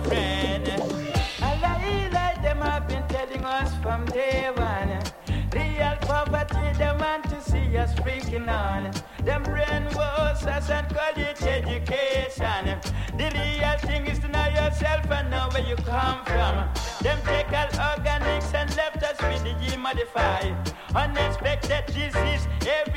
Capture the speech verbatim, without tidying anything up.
friend. A lie like them have been telling us from day one. Real poverty, they want to see us freaking on. Them brainwash us and call it education. The real thing is to know yourself and know where you come from. Them take all organics and left us with the gene modified. Unexpected disease, every